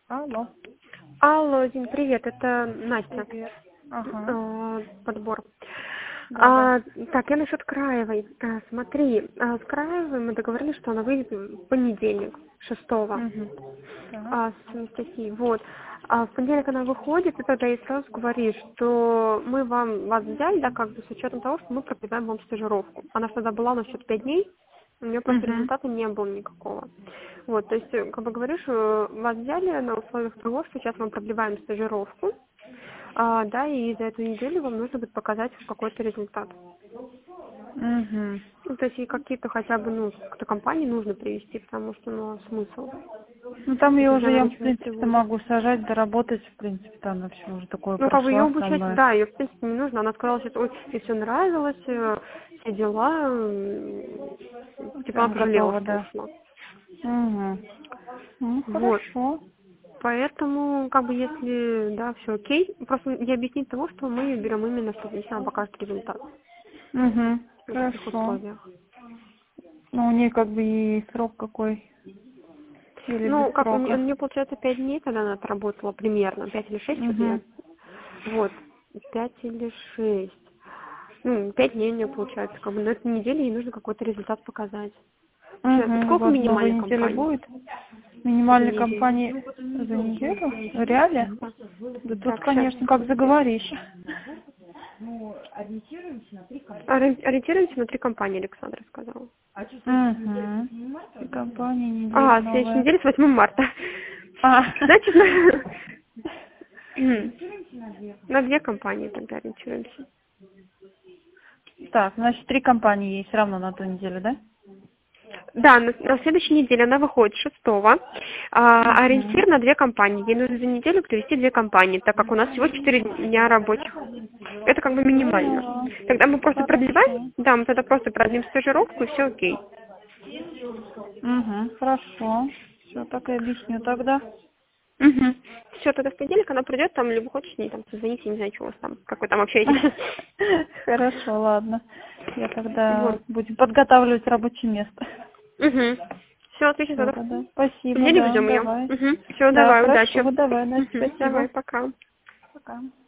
Алло. Алло, Дим, привет, это Настя. Привет. Ага. Подбор. Да. Так, я насчет Краевой. Смотри, с Краевой мы договорились, что она выйдет в понедельник, 6-го, Угу. Так. с Анастасией. Вот. А в понедельник она выходит, и тогда ей сразу говоришь, что мы вас взяли, да, как бы с учетом того, что мы продлеваем вам стажировку. Она же тогда была на счет 5 дней, у нее просто Угу. результата не было никакого. Вот, то есть, как бы говоришь, вас взяли на условиях того, что сейчас мы продлеваем стажировку, да, и за эту неделю вам нужно будет показать какой-то результат. Угу. Ну, то есть, и какие-то хотя бы, какие-то компании нужно привести, потому что, смысл. Ну там Если я, она в ничего не принципе, приводит. могу сажать, доработать, в принципе, она все уже такое Как бы ее прошла со обучать, мной. да, ее в принципе не нужно. Она сказала, что ой, ей все нравилось, все дела, типа она Прям пожалела, готова, что да. ушла. Угу. Ну, Вот. хорошо. Поэтому, как бы, если, да, все окей, просто я объяснить того, что мы ее берем именно, чтобы если она покажет результат Угу. на таких Хорошо. условиях. Ну, у нее как бы и срок какой. Или без Ну, как у срока. нее получается 5 дней, тогда она отработала примерно, 5 или 6, что-то я. Угу. Вот, 5 или 6. 5 дней у нее получается, как бы на этой неделе ей нужно какой-то результат показать. Сейчас, Угу. У сколько вас новая минимальной неделя компании будет? за Минимальной неделю? компании за неделю? В реале? Да. Да тут, Так, сейчас. конечно, как заговоришь. Ориентируемся на 3 компании, Александра сказала. Угу. Компания неделя Следующей новая. неделе с 8 марта. А. Значит, на 2 компании тогда ориентируемся. Так, значит, 3 компании есть все равно на ту неделю, да? Да, на следующей неделе она выходит 6-го. Угу. Ориентир на 2 компании. Ей нужно за неделю привести 2 компании, так как у нас всего 4 дня рабочих. Это как бы минимально. Поняла. Тогда мы просто продлеваем, Хорошо. да, мы тогда просто продлим стажировку, и все окей. Угу. Хорошо. Все, так и объясню тогда. Угу. Все, тогда в понедельник она придет, там, либо хочешь, не там, позвоните, не знаю, что у вас там, как вы там общаетесь. Хорошо, ладно. Я тогда Вот. будем подготавливать рабочее место. Угу. Все, отлично, Все, тогда. тогда. В Спасибо, понедельник да, ждем ее. давай. Угу. Все, Да, давай, удачи. хорошо, давай, Настя, Угу. Давай, спасибо. пока. Пока.